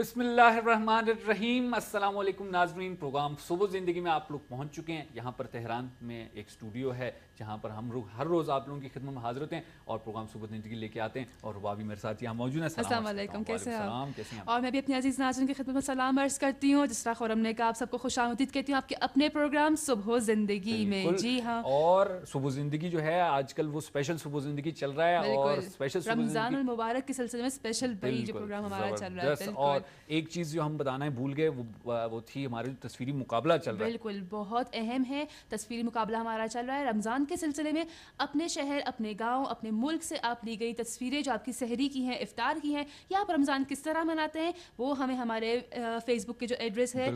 بسم اللہ الرحمن الرحیم. السلام علیکم ناظرین. پروگرام صبح زندگی میں آپ لوگ پہنچ چکے ہیں. یہاں پر تہران میں ایک اسٹوڈیو ہے جہاں پر ہم لوگ ہر روز آپ لوگوں کی خدمت میں حاضر ہوتے ہیں اور پروگرام صبح زندگی لے کے آتے ہیں. اور ربابی میرے ساتھ یہاں موجود ہیں. السلام علیکم. کیسے ہیں آپ؟ اور میں بھی اپنی عزیز ناظرین کی خدمت میں سلام عرض کرتی ہوں. جس طرح خورم نے کہا آپ سب کو خوش آمدید کہتی ہوں آپ کے اپنے پروگرام صبح زندگی میں. جی ہاں, اور صبح زندگی جو ہے آج کل وہ اسپیشل صبح زندگی چل رہا ہے اور اسپیشل رمضان المبارک کے سلسلے میں اسپیشل بھائی جو پروگرام ہمارا چل رہا ہے. اور ایک چیز جو ہم بتانا ہے بھول گئے وہ تھی ہمارے تصویری مقابلہ چل رہا ہے. بالکل بہت اہم ہے. تصویری مقابلہ ہمارا چل رہا ہے رمضان کے سلسلے میں. اپنے شہر, اپنے گاؤں, اپنے ملک سے آپ لی گئی تصویریں جو آپ کی سحری کی ہیں, افطار کی ہیں, یا آپ رمضان کس طرح مناتے ہیں, وہ ہمیں ہمارے فیس بک کے جو ایڈریس ہے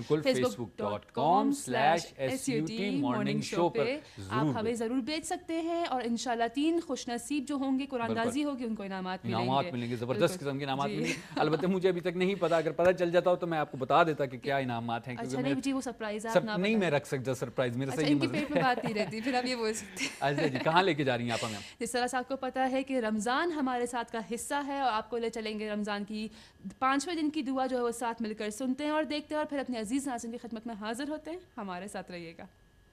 facebook.com/SUT morning show پہ آپ ہمیں ضرور بھیج سکتے ہیں. اور انشاءاللہ 3 خوش نصیب جو ہوں گے, قرآن اندازی ہوگی, ان کو انعامات ملیں گے. زبردست قسم کے انعامات ملیں گے. البتہ مجھے ابھی تک نہیں پتا, اگر پتہ چل جاتا ہو تو میں آپ کو بتا دیتا کہ کیا انعامات ہیں. اچھا نہیں جی, وہ سرپرائز آپ نہ نہیں میں رکھ سکتا سرپرائز, میرے سے ان کے پیٹ میں بات نہیں رہتی, پھر آپ یہ بول سکتے ہیں. اچھا جی, کہاں لے کے جا رہی ہیں آپ ہمیں؟ جس طرح سے آپ کو پتا ہے کہ رمضان ہمارے ساتھ کا حصہ ہے اور آپ کو لے چلیں گے رمضان کی 5ویں دن کی دعا جو ہے وہ ساتھ مل کر سنتے ہیں اور دیکھتے ہیں اور پھر اپنے عزیز ناظرین کی خدمت میں حاضر ہوتے ہیں. ہمارے ساتھ رہیے گا.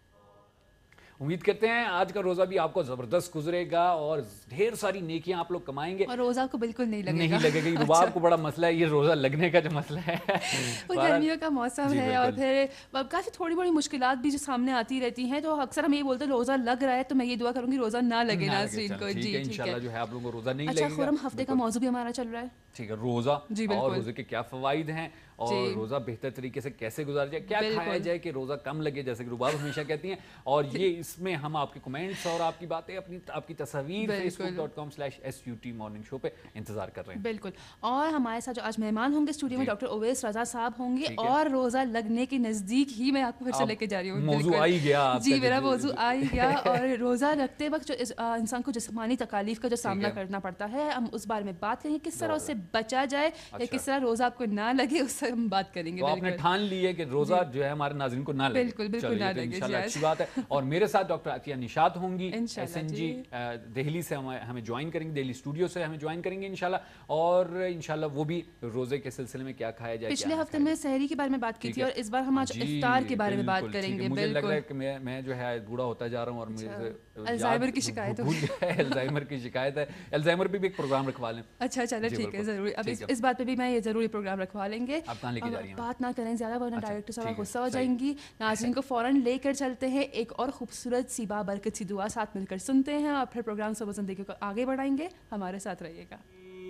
امید کرتے ہیں آج کا روزہ بھی آپ کو زبردست گزرے گا اور ڈھیر ساری نیکیاں آپ لوگ کمائیں گے. اور روزہ آپ کو بالکل نہیں لگے گا. رباب کو بڑا مسئلہ ہے یہ روزہ لگنے کا جو مسئلہ ہے. گرمیوں کا موسم ہے اور پھر کافی تھوڑی بڑی مشکلات بھی جو سامنے آتی رہتی ہیں, تو اکثر ہم یہ بولتے ہیں روزہ لگ رہا ہے تو میں یہ دعا کروں گی روزہ نہ لگے ناظرین کو. جی انشاءاللہ جو ہے آپ لوگوں کو روزہ نہیں لگے گا. گا. اچھا خورم, ہفتے کا موضوع بھی ہمارا چل رہا ہے. ٹھیک ہے, روزہ اور روزے کے کیا فوائد ہیں اور روزہ بہتر طریقے سے کیسے گزارا جائے, کیا کھایا جائے کہ روزہ کم لگے, جیسے کہ رباب ہمیشہ کہتی ہیں. اور یہ اس میں ہم آپ کے کمنٹس اور آپ کی باتیں, آپ کی تصاویر facebook.com/SUT morning show پہ انتظار کر رہے ہیں. بالکل. اور ہمارے ساتھ جو آج مہمان ہوں گے اسٹوڈیو میں ڈاکٹر اویس رضا صاحب ہوں گے. اور روزہ لگنے کے نزدیک ہی میں آپ کو پھر سے لے کے جا رہی ہوں. موضوع آ ہی گیا. جی میرا موضوع آ ہی گیا. اور روزہ رکھتے وقت جو انسان کو جسمانی تکالیف کا جو سامنا کرنا پڑتا ہے, ہم اس بارے میں بات کریں گے کس طرح اس سے بچا جائے یا کس طرح روزہ آپ کو نہ لگے, اس سے ہم بات کریں گے. تو آپ نے ٹھان لی ہے کہ روزہ جو ہے ہمارے ناظرین کو نہ لگے. بالکل نہ لگے. انشاءاللہ اچھی بات ہے. اور میرے ساتھ ڈاکٹر عطیہ نشاط ہوں گی, SNG دہلی سے ہمیں جوائن کریں گے, دہلی اسٹوڈیو سے ہمیں جوائن کریں گے انشاءاللہ. اور انشاءاللہ وہ بھی روزے کے سلسلے میں کیا کھایا جائے. پچھلے ہفتے میں سحری کے بارے میں بات کی تھی اور اس بار ہم آج افطار کے بارے میں بات کریں گے. مجھے لگ رہا ہے کہ میں جو ہے بوڑھا ہوتا جا رہا ہوں اور مجھے الزائمر کی شکایت ہے. الزائمر کی شکایت ہے. الزائمر پہ بھی ایک پروگرام رکھوا لیں. اچھا چلے ٹھیک ہے, ضروری. اب اس بات پہ بھی میں یہ ضروری پروگرام رکھوا لیں گے. آپ کہاں لے کے جا رہی ہیں؟ بات نہ کریں زیادہ ورنہ ڈائریکٹر صاحب غصہ ہو جائیں گی. ناظرین کو فوراً لے کر چلتے ہیں ایک اور خوبصورت سی بابرکت سی دعا, ساتھ مل کر سنتے ہیں اور پھر پروگرام صبح زندگی کو آگے بڑھائیں گے. ہمارے ساتھ رہیے گا.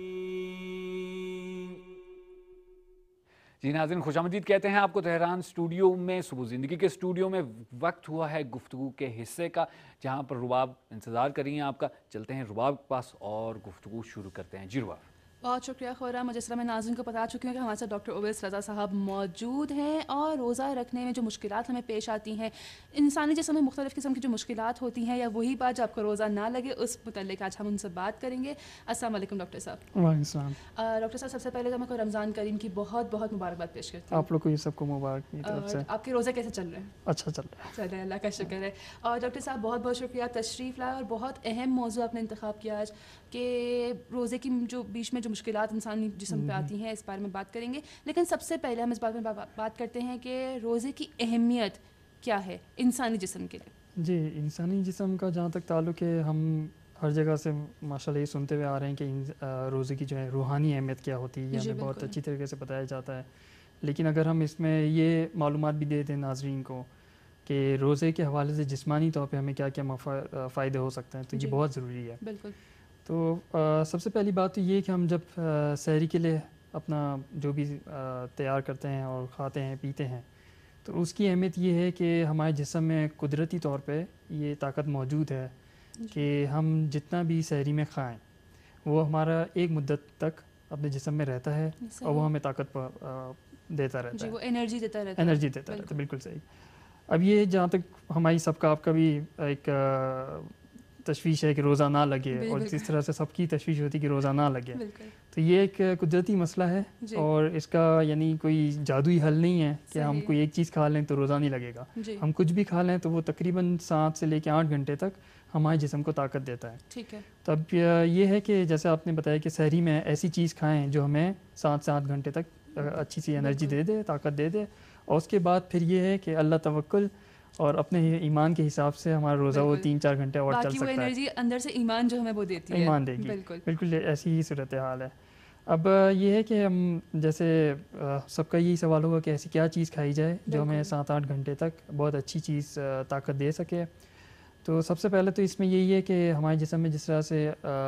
جی ناظرین, خوش آمدید کہتے ہیں آپ کو تہران اسٹوڈیو میں. صبح زندگی کے اسٹوڈیو میں وقت ہوا ہے گفتگو کے حصے کا, جہاں پر رباب انتظار کر رہی ہیں آپ کا. چلتے ہیں رباب کے پاس اور گفتگو شروع کرتے ہیں. جی رباب. بہت شکریہ خورم. جس طرح میں ناظرین کو بتا چکی ہوں کہ ہمارے ساتھ ڈاکٹر اویس رضا صاحب موجود ہیں. اور روزہ رکھنے میں جو مشکلات ہمیں پیش آتی ہیں, انسانی جسم میں مختلف قسم کی جو مشکلات ہوتی ہیں, یا وہی بات جو آپ کو روزہ نہ لگے, اس متعلق آج ہم ان سے بات کریں گے. السلام علیکم ڈاکٹر صاحب. وعلیکم السلام. ڈاکٹر صاحب, سب سے پہلے تو میں کو رمضان کریم کی بہت بہت مبارکباد پیش کرتی ہوں. آپ لوگ کو یہ سب کو مبارک. آپ کے روزے کیسے چل رہے ہیں؟ اچھا چل رہا ہے. چل رہے ہیں, اللہ کا شکر ہے. اور ڈاکٹر صاحب بہت بہت شکریہ, تشریف لائے. اور بہت اہم موضوع آپ نے انتخاب کیا آج کہ روزے کی جو بیچ میں جو مشکلات انسانی جسم پہ آتی ہیں, اس بارے میں بات کریں گے. لیکن سب سے پہلے ہم اس بارے میں بات کرتے ہیں کہ روزے کی اہمیت کیا ہے انسانی جسم کے لیے. جی, انسانی جسم کا جہاں تک تعلق ہے, ہم ہر جگہ سے ماشاءاللہ یہ سنتے ہوئے آ رہے ہیں کہ روزے کی جو ہے روحانی اہمیت کیا ہوتی ہے, یہ ہمیں بہت اچھی طریقے سے بتایا جاتا ہے. لیکن اگر ہم اس میں یہ معلومات بھی دے دیں ناظرین کو کہ روزے کے حوالے سے جسمانی طور پہ ہمیں کیا کیا فائدے ہو سکتے ہیں, تو یہ بہت ضروری ہے. بالکل. تو سب سے پہلی بات تو یہ کہ ہم جب سحری کے لیے اپنا جو بھی تیار کرتے ہیں اور کھاتے ہیں پیتے ہیں, تو اس کی اہمیت یہ ہے کہ ہمارے جسم میں قدرتی طور پہ یہ طاقت موجود ہے کہ ہم جتنا بھی سحری میں کھائیں وہ ہمارا ایک مدت تک اپنے جسم میں رہتا ہے اور وہ ہمیں طاقت دیتا رہتا ہے. وہ انرجی دیتا رہتا ہے. بالکل صحیح. اب یہ جہاں تک ہماری سب کا آپ کا بھی ایک تشویش ہے کہ روزہ نہ لگے, اور جس طرح سے سب کی تشویش ہوتی ہے کہ روزہ نہ لگے, تو یہ ایک قدرتی مسئلہ ہے. اور اس کا یعنی کوئی جادوئی حل نہیں ہے کہ ہم کوئی ایک چیز کھا لیں تو روزہ نہیں لگے گا. ہم کچھ بھی کھا لیں تو وہ تقریباً 7 سے لے کے 8 گھنٹے تک ہمارے جسم کو طاقت دیتا ہے. ٹھیک ہے. تب یہ ہے کہ جیسے آپ نے بتایا کہ سحری میں ایسی چیز کھائیں جو ہمیں 7 سے 8 گھنٹے تک اچھی سی انرجی دے دے، طاقت دے دے، اور اس کے بعد پھر یہ ہے کہ اللہ توکل اور اپنے ایمان کے حساب سے ہمارا روزہ وہ 3-4 گھنٹے اور چل سکتا ہے. وہ انرجی اندر سے ایمان جو ہمیں وہ دیتی ہے، ایمان دے گی. بالکل ایسی ہی صورتحال ہے. اب یہ ہے کہ ہم جیسے سب کا یہی سوال ہوگا کہ ایسی کیا چیز کھائی جائے جو ہمیں 7-8 گھنٹے تک بہت اچھی چیز طاقت دے سکے. تو سب سے پہلے تو اس میں یہی ہے کہ ہمارے جسم میں جس طرح سے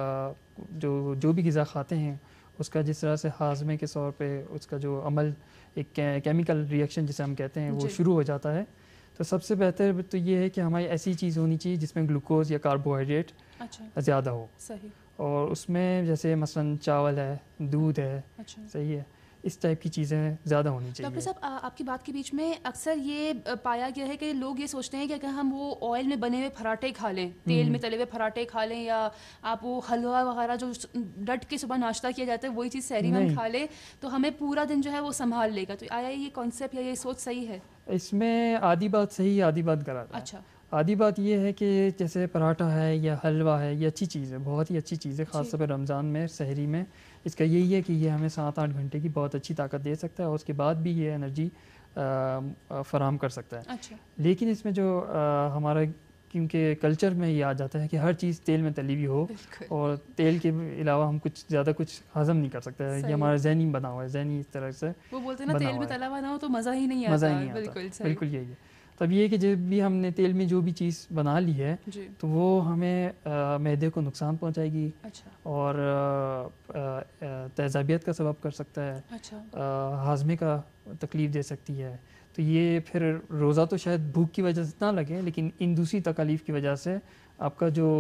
جو بھی غذا کھاتے ہیں اس کا جس طرح سے ہاضمے کے طور پہ اس کا جو عمل ایک کیمیکل ریئیکشن جسے ہم کہتے ہیں وہ شروع ہو جاتا ہے. تو سب سے بہتر تو یہ ہے کہ ہماری ایسی چیز ہونی چاہیے جس میں گلوکوز یا کاربوہائیڈریٹ زیادہ ہو. صحیح. اور اس میں جیسے مثلاً چاول ہے، دودھ ہے، صحیح ہے، اس ٹائپ کی چیزیں زیادہ ہونی چاہیے. ڈاکٹر صاحب آپ کی بات کے بیچ میں اکثر یہ پایا گیا ہے کہ لوگ یہ سوچتے ہیں کہ اگر ہم وہ آئل میں بنے ہوئے پراٹھے کھا لیں، تیل میں تلے ہوئے پراٹھے کھا لیں، یا آپ وہ حلوہ وغیرہ جو ڈٹ کے صبح ناشتہ کیا جاتا ہے وہی چیز سحری میں ہم کھا لیں تو ہمیں پورا دن جو ہے وہ سنبھال لے گا. تو آیا یہ کانسیپٹ یا یہ سوچ صحیح ہے؟ اس میں آدھی بات صحیح، آدھی بات غلط ہے. اچھا. آدھی بات یہ ہے کہ جیسے پراٹھا ہے یا حلوہ ہے، یہ اچھی چیز ہے، بہت ہی اچھی چیز ہے، خاص طور پہ رمضان میں سحری میں. اس کا یہی ہے کہ یہ ہمیں 7-8 گھنٹے کی بہت اچھی طاقت دے سکتا ہے اور اس کے بعد بھی یہ انرجی فراہم کر سکتا ہے. اچھا. لیکن اس میں جو ہمارا کیونکہ کلچر میں یہ آ جاتا ہے کہ ہر چیز تیل میں تلی ہوئی ہو اور تیل کے علاوہ ہم زیادہ کچھ ہضم نہیں کر سکتے. یہ ہمارا ذہنی بنا ہوا ہے، ذہنی اس طرح سے وہ بولتے ہیں نا تیل میں تلا ہوا نہ ہو تو مزہ ہی نہیں آتا. بالکل یہی ہے. تب یہ کہ جب بھی ہم نے تیل میں جو بھی چیز بنا لی ہے تو وہ ہمیں معدے کو نقصان پہنچائے گی اور تیزابیت کا سبب کر سکتا ہے، ہاضمے کا تکلیف دے سکتی ہے. تو یہ پھر روزہ تو شاید بھوک کی وجہ سے نہ لگے لیکن ان دوسری تکالیف کی وجہ سے آپ کا جو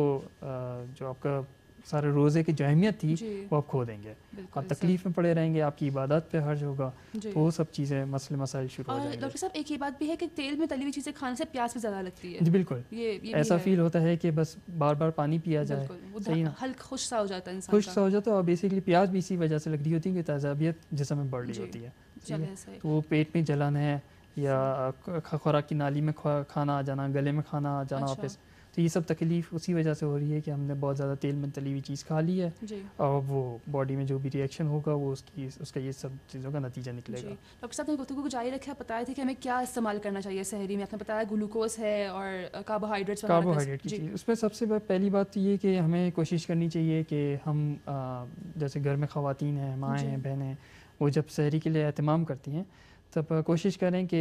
آپ کا سارے روزے کی جو اہمیت تھی وہ آپ کھو دیں گے. آپ تکلیف میں پڑے رہیں گے، آپ کی عبادت پہ حرج ہوگا، تو وہ سب چیزیں مسئلے مسائل شروع ہو جائیں گے. ڈاکٹر صاحب ایک یہ بات بھی ہے کہ تیل میں تلی ہوئی چیزیں کھانے سے پیاس بھی زیادہ لگتی ہے. جی بالکل، ایسا فیل ہوتا ہے کہ بس بار بار پانی پیا جائے، صحیح نا، ہلکا خوش سا ہو جاتا ہے انسان، خوش سا ہو جاتا ہے. اور بیسیکلی پیاس بھی اسی وجہ سے لگ رہی ہوتی ہے کہ تیزابیت جسم میں بڑھ رہی ہوتی ہے. تو وہ پیٹ میں جلن ہے یا خوراک کی نالی میں کھانا آ جانا، گلے میں کھانا آ جانا واپس، تو یہ سب تکلیف اسی وجہ سے ہو رہی ہے کہ ہم نے بہت زیادہ تیل میں تلی ہوئی چیز کھا لی ہے اور وہ باڈی میں جو بھی ری ایکشن ہوگا وہ اس کا یہ سب چیزوں کا نتیجہ نکلے گا. ڈاکٹر صاحب نے گفتگو کو جاری رکھا، بتایا تھا کہ ہمیں کیا استعمال کرنا چاہیے سحری میں. آپ نے بتایا گلوکوز ہے اور کاربوہائیڈریٹ کی چیز. اس میں سب سے پہلی بات تو یہ کہ ہمیں کوشش کرنی چاہیے کہ ہم جیسے گھر میں خواتین ہیں، مائیں ہیں، بہنیں، وہ جب سحری کے لیے اہتمام کرتی ہیں تب کوشش کریں کہ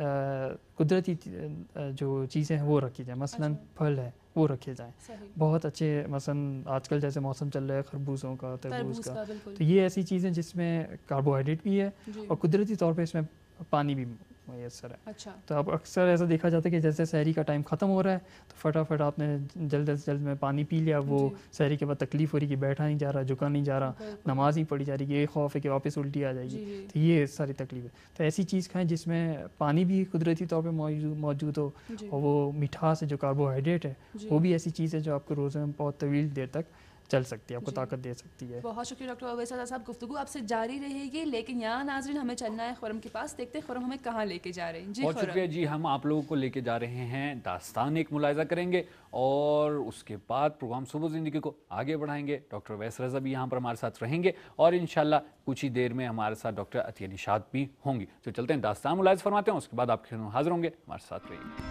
قدرتی جو چیزیں ہیں وہ رکھی جائیں. مثلاً پھل ہے وہ رکھے جائیں بہت اچھے. مثلاً آج کل جیسے موسم چل رہا ہے خربوزوں کا، تربوز کا، تو یہ ایسی چیزیں جس میں کاربوہائیڈریٹ بھی ہے اور قدرتی طور پہ اس میں پانی بھی میسر ہے. تو اب اکثر ایسا دیکھا جاتا ہے کہ جیسے سحری کا ٹائم ختم ہو رہا ہے تو فٹافٹ آپ نے جلد از جلد میں پانی پی لیا. وہ سحری کے بعد تکلیف ہو رہی کہ بیٹھا نہیں جا رہا، جھکا نہیں جا رہا، نماز نہیں پڑھی جا رہی، یہ خوف ہے کہ واپس الٹی آ جائے گی. تو یہ ساری تکلیف ہے. تو ایسی چیز کھائیں جس میں پانی بھی قدرتی طور پہ موجود ہو اور وہ مٹھاس ہے جو کاربوہائیڈریٹ ہے وہ بھی ایسی چیز ہے جو آپ کو روزے میں بہت طویل دیر تک چل سکتی ہے، آپ کو طاقت دے سکتی ہے. بہت شکریہ ڈاکٹر عبید سعد صاحب. گفتگو آپ سے جاری رہے گی لیکن یہاں ناظرین ہمیں چلنا ہے خرم کے پاس. دیکھتے ہیں خرم ہمیں کہاں لے کے جا رہے ہیں. جی بہت شکریہ. جی ہم آپ لوگوں کو لے کے جا رہے ہیں داستان ایک ملاحظہ کریں گے اور اس کے بعد پروگرام صبح زندگی کو آگے بڑھائیں گے. ڈاکٹر اویس رضا بھی یہاں پر ہمارے ساتھ رہیں گے اور انشاءاللہ کچھ ہی دیر میں ہمارے ساتھ ڈاکٹر عطیہ نشاط بھی ہوں گی. تو چلتے ہیں داستان ملاحظہ فرماتے ہیں، اس کے بعد آپ کے حاضر ہوں گے. ہمارے ساتھ رہیے.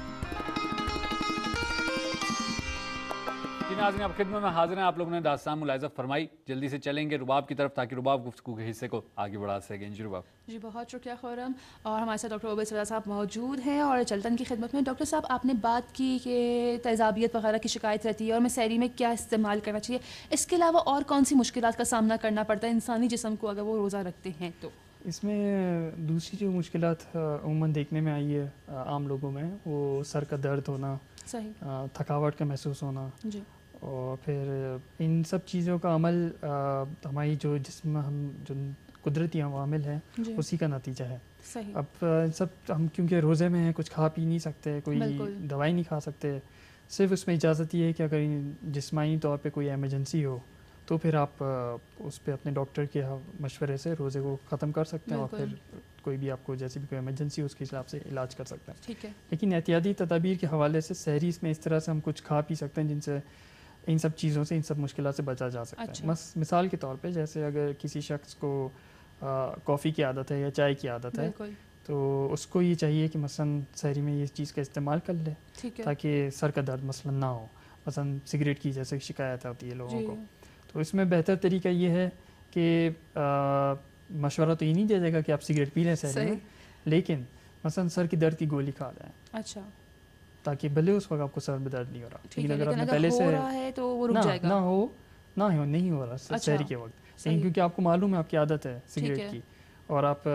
ناظرین آپ خدمت میں حاضر ہیں. آپ لوگوں نے داستان ملاحظہ فرمائی، جلدی سے چلیں گے رباب کی طرف تاکہ رباب گفتگو کے حصے کو آگے بڑھا سکیں. جی رباب. جی بہت شکریہ خورم. اور ہمارے ساتھ ڈاکٹر عبید صاحب موجود ہیں اور چلتن کی خدمت میں. ڈاکٹر صاحب آپ نے بات کی کہ تیزابیت وغیرہ کی شکایت رہتی ہے اور میں سحری میں کیا استعمال کرنا چاہیے. اس کے علاوہ اور کون سی مشکلات کا سامنا کرنا پڑتا ہے انسانی جسم کو اگر وہ روزہ رکھتے ہیں تو؟ اس میں دوسری جو مشکلات عموماً دیکھنے میں آئی ہے عام لوگوں میں وہ سر کا درد ہونا، تھکاوٹ کا محسوس ہونا، اور پھر ان سب چیزوں کا عمل ہماری جو جسم میں ہم جو قدرتی عوامل ہیں اسی کا نتیجہ ہے. اب سب ہم کیونکہ روزے میں ہیں کچھ کھا پی نہیں سکتے، کوئی دوائی نہیں کھا سکتے. صرف اس میں اجازت یہ ہے کہ اگر جسمانی طور پہ کوئی ایمرجنسی ہو تو پھر آپ اس پہ اپنے ڈاکٹر کے مشورے سے روزے کو ختم کر سکتے ہیں اور پھر کوئی بھی آپ کو جیسی بھی کوئی ایمرجنسی ہو اس کے حساب سے علاج کر سکتے ہیں. ٹھیک ہے. لیکن احتیاطی تدابیر کے حوالے سے سحری میں اس طرح سے ہم کچھ کھا پی سکتے ہیں جن سے ان سب چیزوں سے، ان سب مشکلات سے بچا جا سکتا ہے. مثال کے طور پہ جیسے اگر کسی شخص کو کافی کی عادت ہے یا چائے کی عادت ہے تو اس کو یہ چاہیے کہ مثلاً سحری میں یہ چیز کا استعمال کر لے تاکہ سر کا درد مثلاً نہ ہو. مثلاً سگریٹ کی جیسے شکایت ہوتی ہے لوگوں کو, تو اس میں بہتر طریقہ یہ ہے کہ مشورہ تو یہ نہیں دیا جائے گا کہ آپ سگریٹ پی لیں سحری میں, لیکن مثلاً سر کی درد کی گولی کھا جائیں. اچھا, تاکہ بھلے اس وقت آپ کو سر میں درد نہیں ہو رہا, لیکن اگر آپ نے پہلے سے نہیں ہو رہا سحری کے وقت, لیکن کیونکہ آپ کو معلوم ہے آپ کی عادت ہے سگریٹ کی اور آپ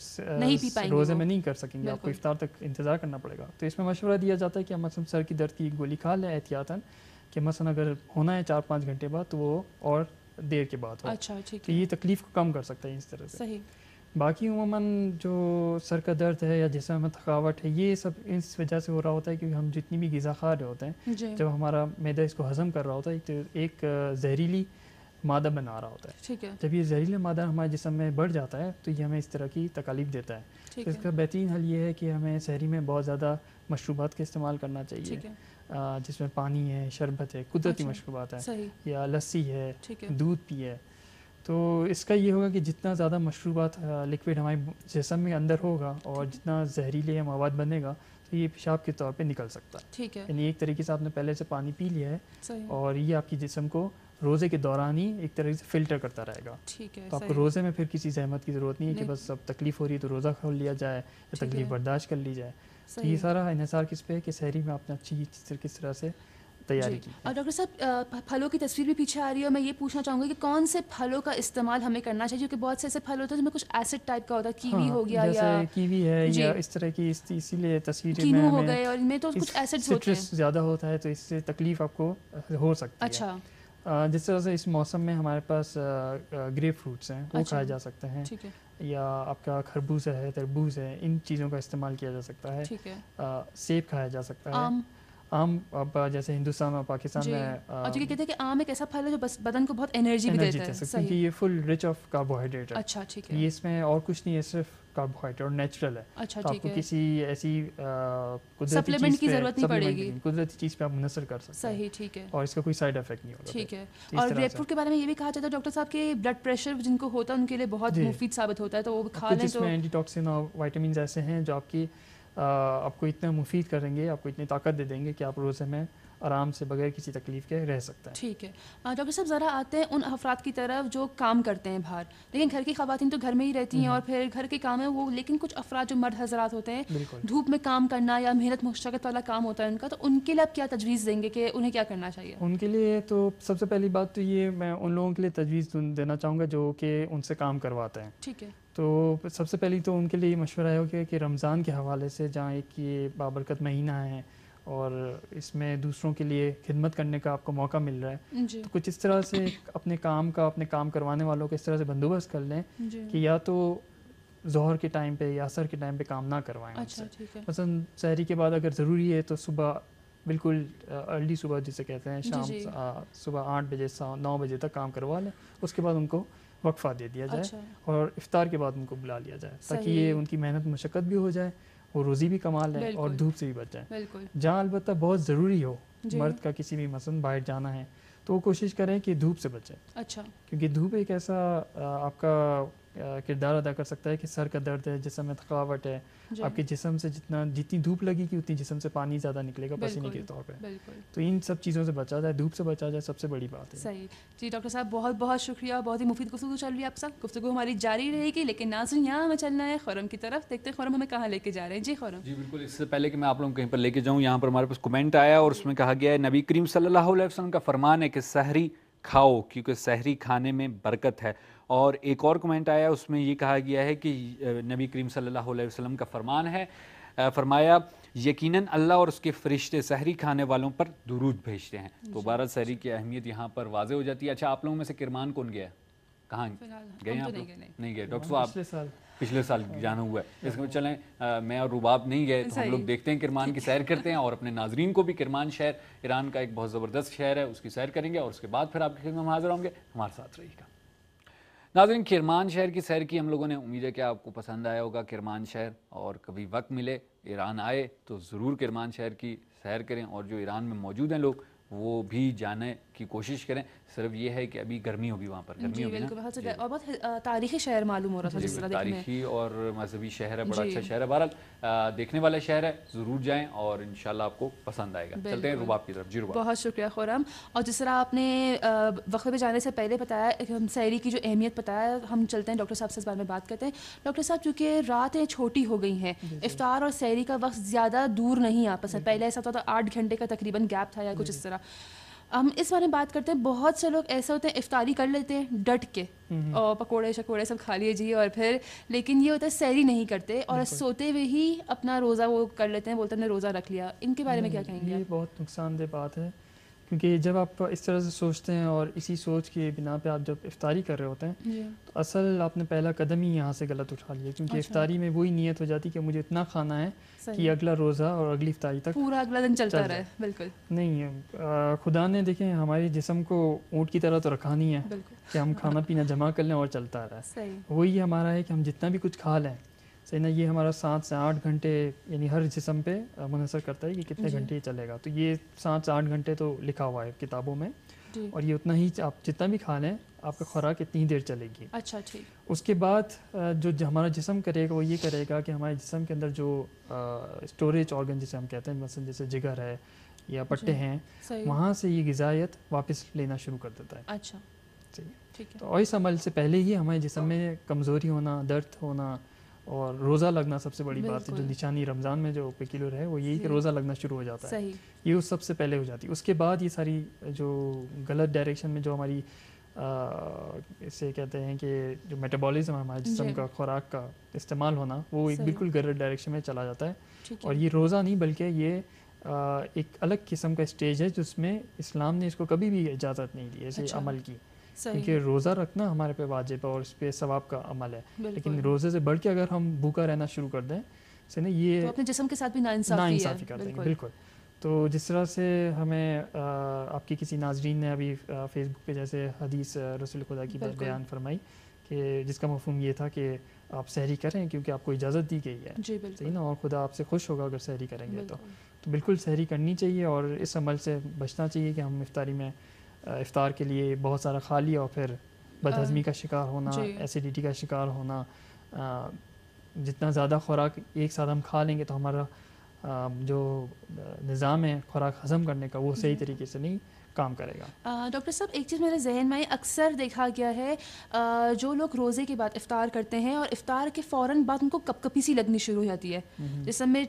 روزے میں نہیں کر سکیں گے, آپ کو افطار تک انتظار کرنا پڑے گا, تو اس میں مشورہ دیا جاتا ہے کہ مثلاً سر کی درد کی گولی کھا لیں احتیاطاً, کہ مثلاً اگر ہونا ہے 4-5 گھنٹے بعد تو وہ اور دیر کے بعد ہو. اچھا, تو یہ تکلیف کو کم کر سکتا ہے اس طرح سے. صحیح. باقی عموماً جو سر کا درد ہے یا جسم میں تھکاوٹ ہے, یہ سب اس وجہ سے ہو رہا ہوتا ہے کہ ہم جتنی بھی غذا کھا رہے ہوتے ہیں, جب ہمارا معدہ اس کو ہضم کر رہا ہوتا ہے تو ایک زہریلی مادہ بنا رہا ہوتا ہے. جب یہ زہریلا مادہ ہمارے جسم میں بڑھ جاتا ہے تو یہ ہمیں اس طرح کی تکالیف دیتا ہے. اس کا بہترین حل یہ ہے کہ ہمیں سحری میں بہت زیادہ مشروبات کا استعمال کرنا چاہیے, جس میں پانی ہے, شربت ہے, قدرتی مشروبات ہیں, یا لسی ہے, دودھ پیے. تو اس کا یہ ہوگا کہ جتنا زیادہ مشروبات لکوڈ ہمارے جسم میں اندر ہوگا اور جتنا زہریلے مواد بنے گا تو یہ پیشاب کے طور پہ نکل سکتا ہے. یعنی ایک طریقے سے آپ نے پہلے سے پانی پی لیا ہے اور یہ آپ کی جسم کو روزے کے دوران ہی ایک طرح سے فلٹر کرتا رہے گا. تو آپ کو روزے میں پھر کسی زحمت کی ضرورت نہیں ہے کہ بس اب تکلیف ہو رہی ہے تو روزہ کھول لیا جائے یا تکلیف برداشت کر لی جائے. تو یہ سارا انحصار کس پہ ہے کہ سحری میں آپ نے اچھی کس طرح سے تیاری کی. اور ڈاکٹر صاحب پھلوں کی تصویر بھی پیچھے آ رہی ہے, اور میں یہ پوچھنا چاہوں گی کہ کون سے پھلوں کا استعمال ہمیں کرنا چاہیے, کیونکہ بہت سے ایسے پھل ہوتے ہیں جن میں کچھ ایسڈ ٹائپ کا ہوتا ہے, کیوی ہو گیا یا کیوی ہے یا اس طرح کی, اسی لیے تصویریں میں ہو گئے اور ان میں تو کچھ ایسڈز ہوتے ہیں, سٹرس زیادہ ہوتا ہے تو اس سے تکلیف آپ کو ہو سکتی ہے. اچھا, جس طرح سے اس موسم میں ہمارے پاس گریپ فروٹس ہیں وہ کھائے جا سکتے ہیں, یا آپ کا خربوزہ ہے, تربوز ہے, ان چیزوں کا استعمال کیا جا سکتا ہے. سیب کھایا جا سکتا ہے. آم اب جیسے ہندوستان اور پاکستان میں اور جو کہتے ہیں کہ آم ایک ایسا پھل ہے جو بس بدن کو بہت انرجی بھی دیتا ہے, کیونکہ یہ فل رچ آف کاربوہائیڈریٹ ہے. اچھا, ٹھیک ہے. یہ اس میں اور کچھ نہیں ہے, صرف کاربوہائیڈریٹ اور نیچرل ہے. اچھا, آپ کو کسی ایسی سپلیمنٹ کی ضرورت نہیں پڑے گی, قدرتی چیز پہ آپ منحصر کر سکتے ہیں. صحیح, ٹھیک ہے. اور اس کا کوئی سائیڈ افیکٹ نہیں ہوگا. ٹھیک ہے. اور گریپ فروٹ کے بارے میں یہ بھی کہا جاتا ہے ڈاکٹر صاحب کہ بلڈ پریشر جن کو ہوتا ہے ان کے لیے بہت مفید ثابت ہوتا ہے, تو وہ کھا لیں تو اس میں اینٹی ٹاکسن اور وائٹامنز ایسے ہیں جو آپ کو اتنا مفید کریں گے, آپ کو اتنی طاقت دے دیں گے کہ آپ روزے میں آرام سے بغیر کسی تکلیف کے رہ سکتا ہے. ٹھیک ہے. ڈاکٹر صاحب ذرا آتے ہیں ان افراد کی طرف جو کام کرتے ہیں باہر, لیکن گھر کی خواتین تو گھر میں ہی رہتی ہیں اور پھر گھر کے کام ہے وہ, لیکن کچھ افراد جو مرد حضرات ہوتے ہیں دھوپ میں کام کرنا یا محنت مشقت والا کام ہوتا ہے ان کا, تو ان کے لیے آپ کیا تجویز دیں گے کہ انہیں کیا کرنا چاہیے؟ ان کے لیے تو سب سے پہلی بات تو یہ میں ان لوگوں کے لیے تجویز دینا چاہوں گا جو کہ ان سے کام کرواتے ہیں. ٹھیک ہے. تو سب سے پہلی تو ان کے لیے یہ مشورہ ہے کہ رمضان کے حوالے سے جہاں ایک یہ بابرکت مہینہ ہے اور اس میں دوسروں کے لیے خدمت کرنے کا آپ کو موقع مل رہا ہے, تو کچھ اس طرح سے اپنے کام کروانے والوں کو اس طرح سے بندوبست کر لیں کہ یا تو ظہر کے ٹائم پہ یا عصر کے ٹائم پہ کام نہ کروائیں. مثلاً سحری کے بعد اگر ضروری ہے تو صبح بالکل ارلی صبح جسے کہتے ہیں, شام صبح 8 بجے 9 بجے تک کام کروا لیں, اس کے بعد ان کو وقفہ دے دیا جائے اور افطار کے بعد ان کو بلا لیا جائے, تاکہ یہ ان کی محنت مشقت بھی ہو جائے, وہ روزی بھی کما لیں اور دھوپ سے بھی بچ جائیں. جہاں البتہ بہت ضروری ہو, مرد کا کسی بھی مثلاً باہر جانا ہے تو وہ کوشش کریں کہ دھوپ سے بچیں. اچھا. کیونکہ دھوپ ایک ایسا آپ کا کردار ادا کر سکتا ہے کہ سر کا درد ہے, جسم میں تھکاوٹ ہے, آپ کے جسم سے جتنی دھوپ لگے گی اتنی جسم سے پانی زیادہ نکلے گا پسینے کے طور پہ. تو ان سب چیزوں سے بچا جائے, دھوپ سے بچا جائے, سب سے بڑی بات ہے. صحیح. جی ڈاکٹر صاحب بہت بہت شکریہ, بہت ہی مفید گفتگو چل رہی ہے آپ سے. گفتگو ہماری جاری رہے گی, لیکن ناظرین یہاں ہمیں چلنا ہے خورم کی طرف. دیکھتے ہیں خورم ہمیں کہاں لے کے جا رہے ہیں. جی خورم. جی بالکل, اس سے پہلے کہ میں آپ لوگوں کو کہیں پر لے کے جاؤں, یہاں پر ہمارے پاس کمنٹ آیا اور اس میں کہا گیا ہے نبی کریم صلی اللہ علیہ وسلم کا فرمان ہے کہ سحری کھاؤ کیونکہ سحری کھانے میں برکت ہے. اور ایک اور کمنٹ آیا, اس میں یہ کہا گیا ہے کہ نبی کریم صلی اللہ علیہ وسلم کا فرمان ہے, فرمایا یقیناً اللہ اور اس کے فرشتے سحری کھانے والوں پر درود بھیجتے ہیں. تو بھارت سحری کی اہمیت یہاں پر واضح ہو جاتی ہے. اچھا, آپ لوگوں میں سے کرمان کون گیا؟ کہاں گئے؟ آپ لوگ نہیں گئے. ڈاکٹر صاحب پچھلے سال جانا ہوا ہے. اس میں چلیں میں اور رباب نہیں گئے تو ہم لوگ دیکھتے ہیں کرمان کی سیر کرتے ہیں, اور اپنے ناظرین کو بھی کرمان شہر ایران کا ایک بہت زبردست شہر ہے اس کی سیر کریں گے, اور اس کے بعد پھر آپ کی خدمت میں حاضر ہوں گے. ہمارے ساتھ رہیے گا. ناظرین, کرمان شہر کی سیر کی ہم لوگوں نے, امید ہے کہ آپ کو پسند آیا ہوگا کرمان شہر, اور کبھی وقت ملے ایران آئے تو ضرور کرمان شہر کی سیر کریں, اور جو ایران میں موجود ہیں لوگ وہ بھی جانیں کی کوشش کریں. صرف یہ ہے کہ ابھی گرمی ہوگی وہاں پر, گرمی ہوگی نا, اور بہت تاریخی شہر معلوم ہو رہا تھا جس طرح تاریخی اور مذہبی شہر ہے, بڑا اچھا شہر ہے. بہرحال دیکھنے والا شہر ہے, ضرور جائیں اور انشاءاللہ آپ کو پسند آئے گا. چلتے ہیں رباب کی طرف. جی رباب. بہت شکریہ خرم. اور جس طرح آپ نے وقفے پہ جانے سے پہلے بتایا, سحری کی جو اہمیت بتایا, ہم چلتے ہیں ڈاکٹر صاحب سے اس بارے میں بات کرتے ہیں. ڈاکٹر صاحب چونکہ راتیں چھوٹی ہو گئی ہیں, افطار اور سحری کا وقت زیادہ دور نہیں آپس میں, پہلے ایسا ہوتا تھا 8 گھنٹے کا تقریباً گیپ تھا یا کچھ اس طرح. ہم اس بارے میں بات کرتے ہیں. بہت سے لوگ ایسے ہوتے ہیں افطاری کر لیتے ہیں ڈٹ کے, اور پکوڑے شکوڑے سب کھا لیے جی, اور پھر لیکن یہ ہوتا ہے سحری نہیں کرتے اور سوتے ہوئے ہی اپنا روزہ وہ کر لیتے ہیں, بولتے ہیں ہم نے روزہ رکھ لیا. ان کے بارے میں کیا کہیں گے؟ یہ بہت نقصان دہ بات ہے, کیونکہ جب آپ اس طرح سے سوچتے ہیں اور اسی سوچ کی بنا پہ آپ جب افطاری کر رہے ہوتے ہیں تو اصل آپ نے پہلا قدم ہی یہاں سے غلط اٹھا لیا, کیونکہ افطاری میں وہی نیت ہو جاتی کہ مجھے اتنا کھانا ہے کہ اگلا روزہ اور اگلی افطاری تک پورا اگلا دن چلتا رہے. بالکل نہیں, خدا نے دیکھیں ہمارے جسم کو اونٹ کی طرح تو رکھا نہیں ہے کہ ہم کھانا پینا جمع کر لیں اور چلتا رہے. وہی ہمارا ہے کہ ہم جتنا بھی کچھ کھا لیں, صحیح نا, یہ ہمارا 7 سے 8 گھنٹے یعنی ہر جسم پہ منحصر کرتا ہے کہ کتنے گھنٹے چلے گا. تو یہ 7 سے 8 گھنٹے تو لکھا ہوا ہے کتابوں میں, اور یہ اتنا ہی آپ جتنا بھی کھا لیں آپ کا خوراک اتنی دیر چلے گی. اچھا ٹھیک. اس کے بعد جو ہمارا جسم کرے گا وہ یہ کرے گا کہ ہمارے جسم کے اندر جو اسٹوریج آرگن جسے ہم کہتے ہیں, مثلا جیسے جگر ہے یا پٹے ہیں, وہاں سے یہ غذائیت واپس لینا شروع کر دیتا ہے. اچھا ٹھیک ہے. تو اس عمل سے پہلے ہی ہمارے جسم میں کمزوری ہونا, درد ہونا اور روزہ لگنا سب سے بڑی بات ہے. جو نشانی رمضان میں جو پیکولر ہے وہ یہی کہ روزہ لگنا شروع ہو جاتا ہے, یہ اس سب سے پہلے ہو جاتی ہے. اس کے بعد یہ ساری جو غلط ڈائریکشن میں جو ہماری اسے کہتے ہیں کہ جو میٹابولزم ہے ہمارے جسم کا, خوراک کا استعمال ہونا, وہ ایک بالکل غلط ڈائریکشن میں چلا جاتا ہے. اور یہ روزہ نہیں بلکہ یہ ایک الگ قسم کا اسٹیج ہے جس میں اسلام نے اس کو کبھی بھی اجازت نہیں دی ایسے عمل کی, کیونکہ روزہ رکھنا ہمارے پہ واجب ہے اور اس پہ ثواب کا عمل ہے. لیکن روزے سے بڑھ کے اگر ہم بھوکا رہنا شروع کر دیں سے نا, یہ اپنے جسم کے ساتھ بھی ناانصافی کر دیں گے. بالکل. تو جس طرح سے ہمیں آپ کی کسی ناظرین نے ابھی فیس بک پہ جیسے حدیث رسول خدا کی بیان فرمائی کہ جس کا مفہوم یہ تھا کہ آپ سحری کریں کیونکہ آپ کو اجازت دی گئی ہے, صحیح نا, اور خدا آپ سے خوش ہوگا اگر سحری کریں گے. تو بالکل سحری کرنی چاہیے اور اس عمل سے بچنا چاہیے کہ ہم افطاری میں افطار کے لیے بہت سارا کھا لیا اور پھر بد ہضمی کا شکار ہونا, ایسیڈیٹی کا شکار ہونا. جتنا زیادہ خوراک ایک ساتھ ہم کھا لیں گے تو ہمارا جو نظام ہے خوراک ہضم کرنے کا وہ صحیح طریقے سے نہیں کام کرے گا. ڈاکٹر صاحب ایک چیز میرے ذہن میں اکثر دیکھا گیا ہے, جو لوگ روزے کے بعد افطار کرتے ہیں اور افطار کے فوراً بعد ان کو کپ کپی سی لگنی شروع ہو جاتی ہے, جسم میں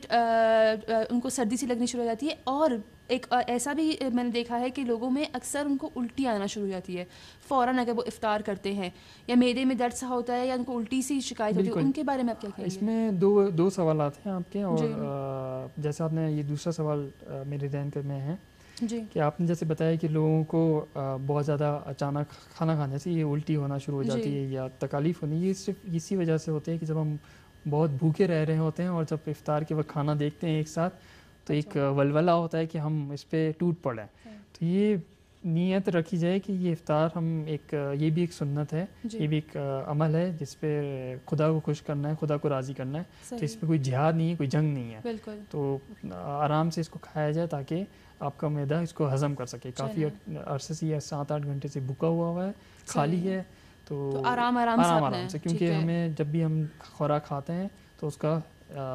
ان کو سردی سی لگنی شروع ہو جاتی ہے, اور ایک ایسا بھی میں نے دیکھا ہے کہ لوگوں میں اکثر ان کو الٹی آنا شروع ہو جاتی ہے فوراً اگر وہ افطار کرتے ہیں, یا معدے میں درد سا ہوتا ہے یا ان کو الٹی سی شکایت ہوتی ہے. ان کے بارے میں آپ کیا کہیں گے؟ اس میں دو سوالات ہیں آپ کے, اور جیسے آپ نے یہ دوسرا سوال میرے ذہن میں ہے کہ آپ نے جیسے بتایا کہ لوگوں کو بہت زیادہ اچانک کھانا کھانے سے یہ الٹی ہونا شروع ہو جاتی ہے یا تکالیف ہونی, یہ صرف اسی وجہ سے ہوتے ہیں کہ جب ہم بہت بھوکے رہ رہے ہوتے ہیں اور جب افطار کے وقت کھانا دیکھتے ہیں ایک ساتھ تو ایک ولولہ ہوتا ہے کہ ہم اس پہ ٹوٹ پڑیں. تو یہ نیت رکھی جائے کہ یہ افطار ہم یہ بھی ایک سنت ہے, یہ بھی ایک عمل ہے جس پہ خدا کو خوش کرنا ہے, خدا کو راضی کرنا ہے. تو اس پہ کوئی جہاد نہیں ہے, کوئی جنگ نہیں ہے. تو آرام سے اس کو کھایا جائے تاکہ آپ کا معدہ اس کو ہضم کر سکے. کافی عرصے سے 7-8 گھنٹے سے بھوکا ہوا ہے, خالی ہے, تو آرام سے, کیونکہ ہمیں جب بھی ہم خوراک کھاتے ہیں تو اس کا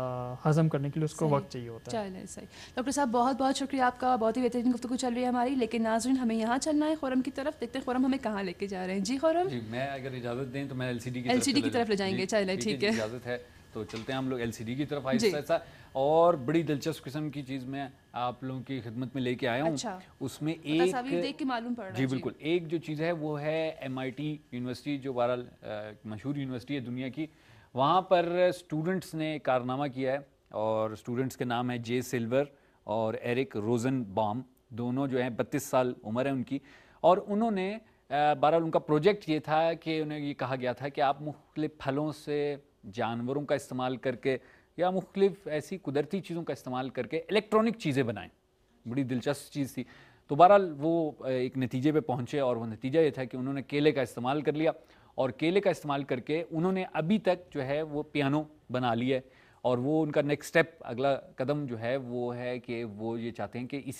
ہضم کرنے کے لیے اس کو وقت چاہیے ہوتا ہے. چلیں صحیح. ڈاکٹر صاحب بہت بہت شکریہ آپ کا, بہت ہی بہترین گفتگو چل رہی ہے ہماری, لیکن ناظرین ہمیں یہاں چلنا ہے خرم کی طرف. دیکھتے ہیں خرم ہمیں کہاں لے کے جا رہے ہیں. جی خرم. جی میں اگر اجازت دیں تو میں ایل سی ڈی کی طرف لے جائیں گے. چلیں ٹھیک ہے, اجازت ہے تو چلتے ہیں ہم لوگ ایل سی ڈی کی طرف آہستہ آہستہ. اور بڑی دلچسپ قسم کی چیز میں آپ لوگوں کی خدمت میں لے کے آیا ہوں. اس میں ایک دیکھ کے معلوم پڑ رہا ہے. جی بالکل, ایک جو چیز ہے وہ ہے MIT یونیورسٹی, جو بہرحال مشہور یونیورسٹی ہے دنیا کی. وہاں پر اسٹوڈنٹس نے کارنامہ کیا ہے, اور اسٹوڈنٹس کے نام ہے جے سلور اور ایرک روزن بام. دونوں جو ہیں 32 سال عمر ہے ان کی, اور انہوں نے بہرحال ان کا پروجیکٹ یہ تھا کہ انہیں یہ کہا گیا تھا کہ آپ مختلف پھلوں سے, جانوروں کا استعمال کر کے یا مختلف ایسی قدرتی چیزوں کا استعمال کر کے الیکٹرانک چیزیں بنائیں. بڑی دلچسپ چیز تھی. تو بہرحال وہ ایک نتیجے پہ پہنچے, اور وہ نتیجہ یہ تھا کہ انہوں نے کیلے کا استعمال کر لیا, اور کیلے کا استعمال کر کے انہوں نے ابھی تک جو ہے وہ پیانو بنا لیا ہے. اور وہ ان کا نیکسٹ سٹیپ, اگلا قدم جو ہے وہ ہے کہ وہ یہ چاہتے ہیں کہ اسی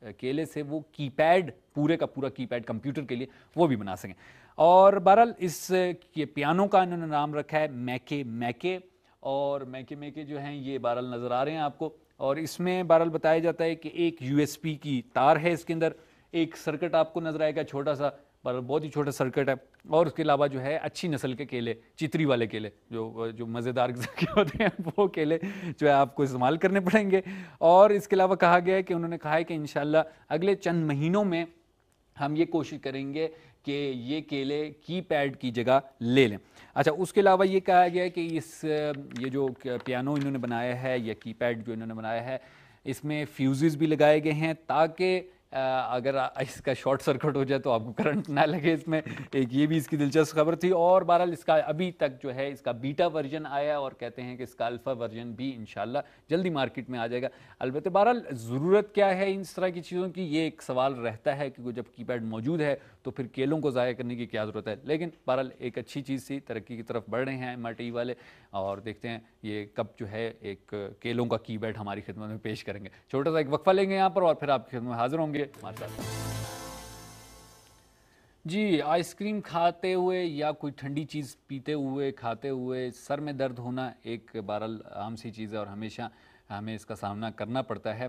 केले से वो कीपैड, पूरे का पूरा कीपैड कंप्यूटर के लिए वो भी बना सकें। और बहरहाल इस पियानो का इन्होंने नाम रखा है मैके मैके, और मैके मैके जो हैं ये बहरहाल नज़र आ रहे हैं आपको। और इसमें बहरहाल बताया जाता है कि एक USB की तार है इसके अंदर, एक सर्किट आपको नज़र आएगा छोटा सा, पर बहुत ही छोटा सर्किट है, और उसके अलावा जो है अच्छी नस्ल के केले, चितरी वाले केले जो मज़ेदार के होते हैं वो केले जो है आपको इस्तेमाल करने पड़ेंगे। और इसके अलावा कहा गया है कि उन्होंने कहा है कि इंशाल्लाह अगले चंद महीनों में हम ये कोशिश करेंगे कि ये केले कीपैड की जगह ले लें। अच्छा, उसके अलावा ये कहा गया है कि ये जो पियानो इन्होंने बनाया है या कीपैड जो इन्होंने बनाया है, इसमें फ्यूज़ेस भी लगाए गए हैं ताकि अगर इसका शॉर्ट सर्किट हो जाए तो आपको करंट ना लगे इसमें। एक ये भी इसकी दिलचस्प खबर थी। और बहरहाल इसका अभी तक जो है इसका बीटा वर्जन आया, और कहते हैं कि इसका अल्फ़ा वर्जन भी इंशाल्लाह जल्दी मार्केट में आ जाएगा। अलबत्ते बहरहाल ज़रूरत क्या है इन तरह की चीज़ों की, ये एक सवाल रहता है कि जब कीपैड मौजूद है तो फिर केलों को ज़ाया करने की क्या ज़रूरत है। लेकिन बहरहाल एक अच्छी चीज़ थी, तरक्की की तरफ बढ़ रहे हैं MIT वाले, और देखते हैं ये कब जो है एक केलों का कीपैड हमारी खिदमत में पेश करेंगे। छोटा सा एक वक्फा लेंगे यहाँ पर और फिर आपकी खिदमत में हाजिर होंगे हमारे साथ। जी, आइसक्रीम खाते हुए या कोई ठंडी चीज़ पीते हुए खाते हुए सर में दर्द होना एक बहरहाल आम सी चीज़ है और हमेशा हमें इसका सामना करना पड़ता है।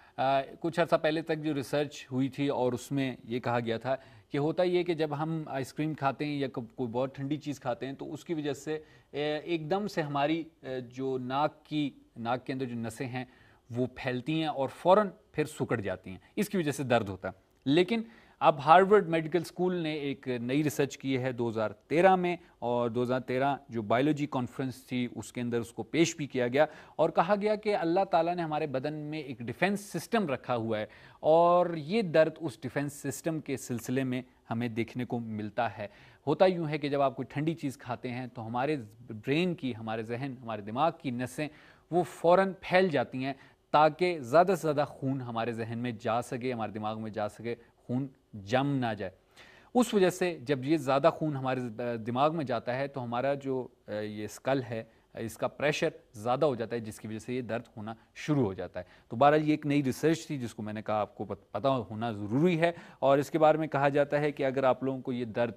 कुछ अर्सा पहले तक जो रिसर्च हुई थी और उसमें ये कहा गया था कि होता ये कि जब हम आइसक्रीम खाते हैं या कोई बहुत ठंडी चीज़ खाते हैं तो उसकी वजह से एकदम से हमारी जो नाक के अंदर जो नसें हैं वो फैलती हैं और फ़ौरन फिर सिकुड़ जाती हैं, इसकी वजह से दर्द होता है। लेकिन अब हार्वर्ड मेडिकल स्कूल ने एक नई रिसर्च की है 2013 में, और 2013 जो बायोलॉजी कॉन्फ्रेंस थी उसके अंदर उसको पेश भी किया गया और कहा गया कि अल्लाह ताला ने हमारे बदन में एक डिफेंस सिस्टम रखा हुआ है और ये दर्द उस डिफेंस सिस्टम के सिलसिले में हमें देखने को मिलता है। होता यूँ है कि जब आप कोई ठंडी चीज़ खाते हैं तो हमारे ब्रेन की, हमारे जहन, हमारे दिमाग की नसें वो फ़ौरन फैल जाती हैं ताकि ज़्यादा से ज़्यादा खून हमारे जहन में जा सके, हमारे दिमाग में जा सके, खून जम ना जाए। उस वजह से जब ये ज़्यादा खून हमारे दिमाग में जाता है तो हमारा जो ये स्कल है इसका प्रेशर ज़्यादा हो जाता है, जिसकी वजह से ये दर्द होना शुरू हो जाता है। तो बहरहाल ये एक नई रिसर्च थी जिसको मैंने कहा आपको पता होना ज़रूरी है, और इसके बारे में कहा जाता है कि अगर आप लोगों को ये दर्द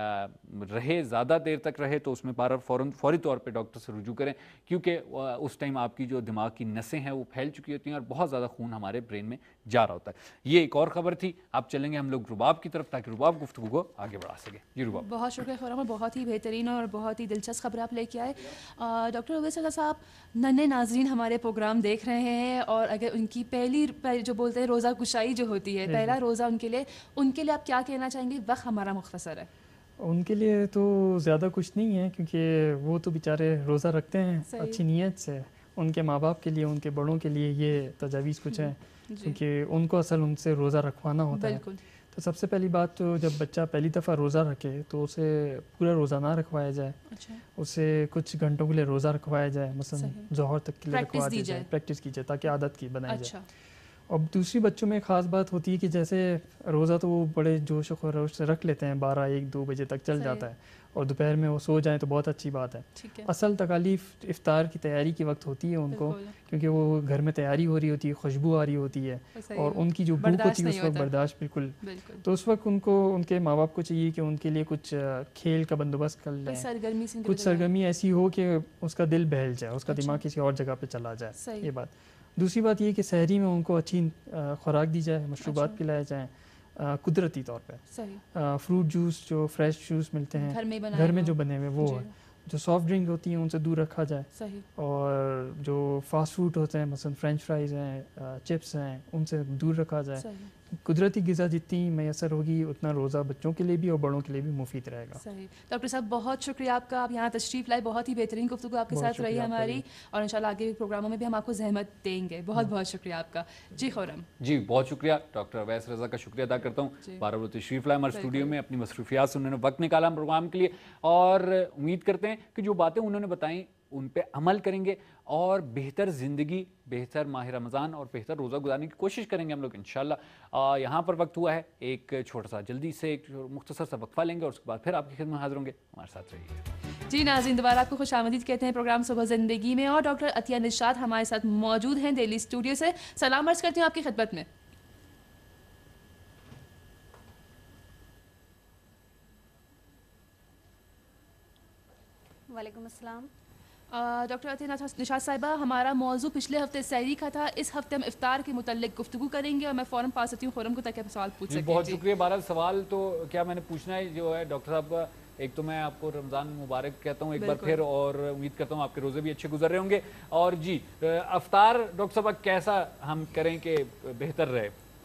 रहे, ज़्यादा देर तक रहे, तो उसमें फौरी तौर पे डॉक्टर से रुजू करें, क्योंकि उस टाइम आपकी जो दिमाग की नसें हैं वो फैल चुकी होती हैं और बहुत ज़्यादा खून हमारे ब्रेन में जा रहा होता है। ये एक और ख़बर थी। अब चलेंगे हम लोग रुबाब की तरफ ताकि रुबाब गुफ्तगू को आगे बढ़ा सके। जी रुबाब। बहुत शुक्रिया खुराम, बहुत ही बेहतरीन और बहुत ही दिलचस्प खबर आप लेके आए। डॉक्टर उवैस रज़ा साहब, नन्हे नाजरीन हमारे प्रोग्राम देख रहे हैं और अगर उनकी पहली जो बोलते हैं रोज़ा कुशाई जो होती है, पहला रोज़ा उनके लिए आप क्या कहना चाहेंगे? वक्त हमारा मुख्तसर है। उनके लिए तो ज़्यादा कुछ नहीं है, क्योंकि वो तो बेचारे रोज़ा रखते हैं अच्छी नीयत से। उनके माँ बाप के लिए, उनके बड़ों के लिए ये तजावीज़ कुछ हैं, क्योंकि उनको असल उनसे रोज़ा रखवाना होता है। तो सबसे पहली बात तो जब बच्चा पहली दफ़ा रोज़ा रखे तो उसे पूरा रोज़ा ना रखवाया जाए। उसे कुछ घंटों के लिए रोज़ा रखवाया जाए, मसलन ज़ोहर तक के लिए रखवा दी जाए, प्रैक्टिस की जाए ताकि आदत की बनाई जाए। और दूसरी बच्चों में ख़ास बात होती है कि जैसे रोज़ा तो वो बड़े जोश और खरोश से रख लेते हैं, 12-1-2 बजे तक चल जाता है, और दोपहर में वो सो जाएं तो बहुत अच्छी बात है। असल तकालीफ इफ्तार की तैयारी की वक्त होती है उनको, क्योंकि वो घर में तैयारी हो रही होती है, खुशबू आ रही होती है और उनकी जो भूख होती है उस वक्त बर्दाश्त बिल्कुल। तो उस वक्त उनको, उनके माँ बाप को चाहिए कि उनके लिए कुछ खेल का बंदोबस्त कर लें, कुछ सरगर्मी ऐसी हो कि उसका दिल बहल जाए, उसका दिमाग किसी और जगह पर चला जाए। ये बात। दूसरी बात ये कि सहरी में उनको अच्छी खुराक दी जाए, मशरूबात पिलाए जाएँ कुदरती तौर पे। फ्रूट जूस, जो फ्रेश जूस मिलते हैं घर में जो बने हुए वो है। जो सॉफ्ट ड्रिंक होती हैं उनसे दूर रखा जाए, और जो फास्ट फूड होते हैं मसलन फ्रेंच फ्राइज़ हैं, चिप्स हैं, उनसे दूर रखा जाए। कुदरती ग़िज़ा जितनी मैसर होगी उतना रोज़ा बच्चों के लिए भी और बड़ों के लिए भी मुफीद रहेगा। सही। डॉक्टर साहब बहुत शुक्रिया आपका, आप यहाँ तशरीफ़ लाए, बहुत ही बेहतरीन गुफ्तगू आपके साथ रही हमारी, और इंशाल्लाह आगे प्रोग्रामों में भी हम आपको ज़हमत देंगे। बहुत बहुत शुक्रिया आपका। जी खुर्रम जी, बहुत शुक्रिया। डॉक्टर उवैस रज़ा का शुक्रिया अदा करता हूँ। 12 बजे तशरीफ़ लाए हमारे स्टूडियो में, अपनी मसरूफियात से उन्होंने वक्त निकाला प्रोग्राम के लिए, और उम्मीद करते हैं कि जो बातें उन्होंने बताई उन पे अमल करेंगे और बेहतर ज़िंदगी, बेहतर माह रमज़ान और बेहतर रोज़ा गुजारने की कोशिश करेंगे हम लोग इंशाल्लाह। यहाँ पर वक्त हुआ है एक छोटा सा, जल्दी से एक मुख्तसर सा वक्फा लेंगे और उसके बाद फिर आपकी खिदमत में हाज़िर होंगे। हमारे साथ रहिए। जी नाज़रीन, दोबारा आपको खुशामदीद कहते हैं प्रोग्राम सुबह ज़िंदगी में, और डॉक्टर अतिया निशात हमारे साथ मौजूद हैं दिल्ली स्टूडियो से। सलाम अर्ज़ करती हूँ आपकी खिदमत में। वालेकुम अस्सलाम। डॉक्टर अतीया निशात साहिबा, हमारा मौजू पिछले हफ्ते सहरी का था, इस हफ्ते हम इफ्तार के मुतल्लिक गुफ्तगू करेंगे और मैं फ़ौरन पास आती हूँ खुरम को ताकि आप सवाल पूछ सकें। बहुत शुक्रिया। 12 सवाल तो क्या मैंने पूछना है जो है डॉक्टर साहब, एक तो मैं आपको रमज़ान मुबारक कहता हूँ एक बार फिर, और उम्मीद करता हूँ आपके रोज़े भी अच्छे गुजर रहे होंगे। और जी अफ्तार डॉक्टर साहब कैसा हम करें कि बेहतर रहे?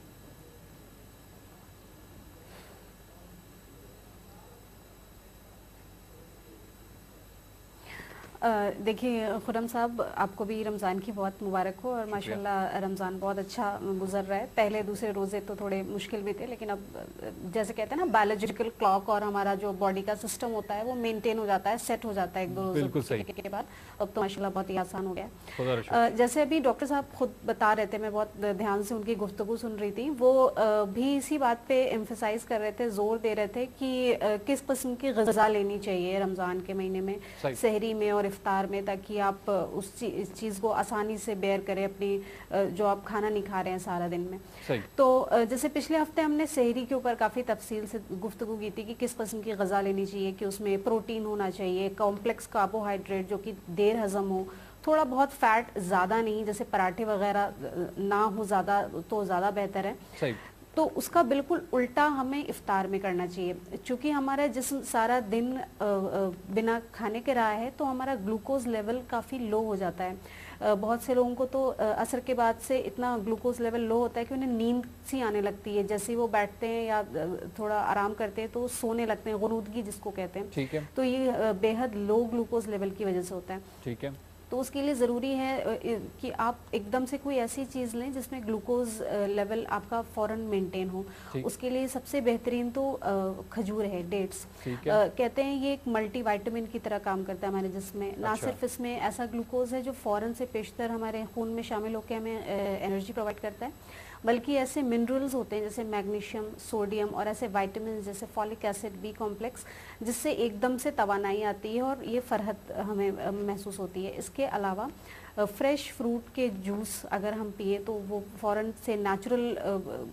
देखिए खुरम साहब, आपको भी रमज़ान की बहुत मुबारक हो और माशाल्लाह रमज़ान बहुत अच्छा गुजर रहा है। पहले दूसरे रोज़े तो थोड़े मुश्किल भी थे, लेकिन अब जैसे कहते हैं ना बायोलॉजिकल क्लॉक और हमारा जो बॉडी का सिस्टम होता है वो मेंटेन हो जाता है, सेट हो जाता है एक दो रोज़े के बाद। अब तो माशाल्लाह बहुत ही आसान हो गया। जैसे अभी डॉक्टर साहब खुद बता रहे थे, मैं बहुत ध्यान से उनकी गुफ्तगू सुन रही थी, वो भी इसी बात पे एम्फेसाइज कर रहे थे, जोर दे रहे थे कि किस किस्म की ग़िज़ा लेनी चाहिए रमज़ान के महीने में, सहरी में और इफ्तार में, ताकि आप इस चीज़ को आसानी से बेयर करें अपनी जो आप खाना नहीं खा रहे हैं सारा दिन में। तो जैसे पिछले हफ्ते हमने सहरी के ऊपर काफ़ी तफसील से गुफ्तगू की थी कि किस किस्म की ग़िज़ा लेनी चाहिए, कि उसमें प्रोटीन होना चाहिए, कॉम्प्लेक्स कार्बोहाइड्रेट जो कि देर हज़म हो, थोड़ा बहुत फैट ज़्यादा नहीं, जैसे पराठे वगैरह ना हो ज़्यादा तो ज़्यादा बेहतर है। तो उसका बिल्कुल उल्टा हमें इफ्तार में करना चाहिए। चूँकि हमारा जिस्म सारा दिन बिना खाने के रहा है, तो हमारा ग्लूकोज लेवल काफ़ी लो हो जाता है। बहुत से लोगों को तो असर के बाद से इतना ग्लूकोज लेवल लो होता है कि उन्हें नींद सी आने लगती है, जैसे ही वो बैठते हैं या थोड़ा आराम करते हैं तो सोने लगते हैं, गुरूदगी जिसको कहते हैं। ठीक है। तो ये बेहद लो ग्लूकोज लेवल की वजह से होता है। ठीक है। तो उसके लिए ज़रूरी है कि आप एकदम से कोई ऐसी चीज़ लें जिसमें ग्लूकोज लेवल आपका फ़ौरन मेंटेन हो। उसके लिए सबसे बेहतरीन तो खजूर है, डेट्स। कहते हैं ये एक मल्टी विटामिन की तरह काम करता है हमारे जिस्म में। ना सिर्फ इसमें ऐसा ग्लूकोज है जो फ़ौरन से पेशतर हमारे खून में शामिल होकर हमें एनर्जी प्रोवाइड करता है, बल्कि ऐसे मिनरल्स होते हैं जैसे मैग्नीशियम, सोडियम और ऐसे विटामिन जैसे फॉलिक एसिड, बी कॉम्प्लेक्स, जिससे एकदम से तवानाई आती है और ये फरहत हमें महसूस होती है। इसके अलावा फ्रेश फ्रूट के जूस अगर हम पिए तो वो फ़ौरन से नेचुरल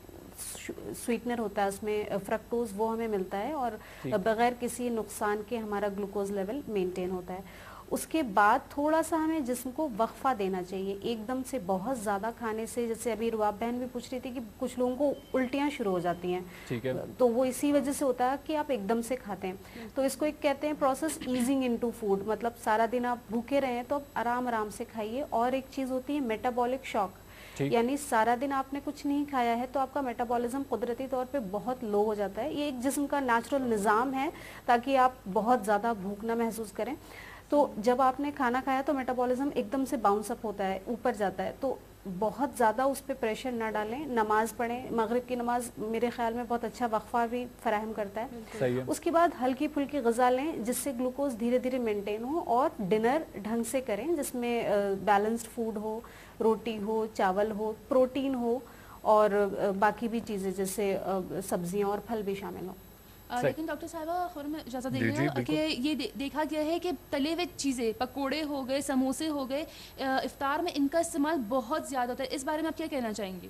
स्वीटनर होता है उसमें, फ्रक्टोज, वो हमें मिलता है और बगैर किसी नुकसान के हमारा ग्लूकोज लेवल मेंटेन होता है। उसके बाद थोड़ा सा हमें जिस्म को वक्फा देना चाहिए एकदम से बहुत ज़्यादा खाने से। जैसे अभी रुबाब बहन भी पूछ रही थी कि कुछ लोगों को उल्टियाँ शुरू हो जाती हैं। ठीक है। तो वो इसी वजह से होता है कि आप एकदम से खाते हैं। तो इसको एक कहते हैं प्रोसेस ईजिंग इनटू फूड, मतलब सारा दिन आप भूखे रहें तो आप आराम आराम से खाइए। और एक चीज़ होती है मेटाबॉलिक शॉक, यानी सारा दिन आपने कुछ नहीं खाया है तो आपका मेटाबॉलिज्म कुदरती तौर पे बहुत लो हो जाता है। ये एक जिस्म का नेचुरल निज़ाम है ताकि आप बहुत ज़्यादा भूख ना महसूस करें। तो जब आपने खाना खाया तो मेटाबॉलिज्म एकदम से बाउंस अप होता है, ऊपर जाता है। तो बहुत ज़्यादा उस पर प्रेशर ना डालें, नमाज़ पढ़ें। मगरिब की नमाज मेरे ख्याल में बहुत अच्छा वक्फा भी फराहम करता है। सही है। उसके बाद हल्की फुल्की ग़िज़ा लें जिससे ग्लूकोज धीरे धीरे मेंटेन हो, और डिनर ढंग से करें जिसमें बैलेंस्ड फूड हो, रोटी हो, चावल हो, प्रोटीन हो और बाकी भी चीज़ें जैसे सब्जियाँ और फल भी शामिल हों। लेकिन डॉक्टर साहिबा खुरम इजाज़त देंगे कि ये देखा गया है कि तले हुए चीज़ें, पकोड़े हो गए, समोसे हो गए, इफ्तार में इनका इस्तेमाल बहुत ज़्यादा होता है। इस बारे में आप क्या कहना चाहेंगे?